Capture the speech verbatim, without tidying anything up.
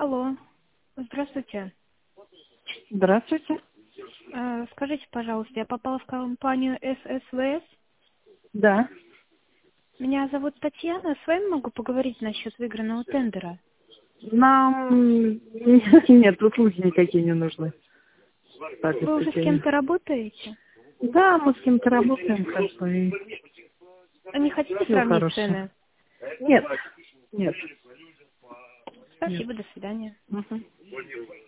Алло. Здравствуйте. Здравствуйте. Э, Скажите, пожалуйста, я попала в компанию эс эс вэ эс. Да. Меня зовут Татьяна. С вами могу поговорить насчет выигранного тендера? Нам нет, услуги никакие не нужны. по Вы уже с обеспечению. кем-то работаете? Да, мы с кем-то работаем, как бы, и А не хотите всё сравнить хорошо. цены? Нет, нет. Нет. Спасибо, до свидания. Мгм.